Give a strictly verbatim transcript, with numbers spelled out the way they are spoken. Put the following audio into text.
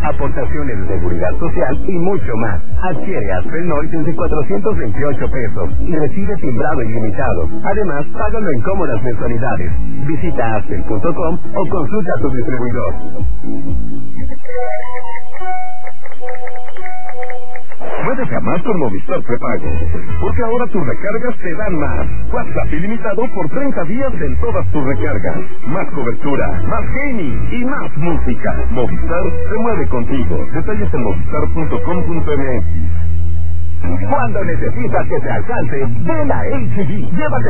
aportaciones de seguridad social y mucho más. Adquiere Aspen Noise desde cuatrocientos veintiocho pesos y recibe timbrado ilimitado. Además, págalo en cómodas mensualidades. Visita aspen punto com o consulta a tu distribuidor. Puedes jamás con Movistar Prepago, porque ahora tus recargas te dan más. WhatsApp ilimitado por treinta días en todas tus recargas. Más cobertura, más gaming y más música. Movistar se mueve contigo. Detalles en movistar punto com punto m x. Cuando necesitas que te alcance, ven a H D. Llévate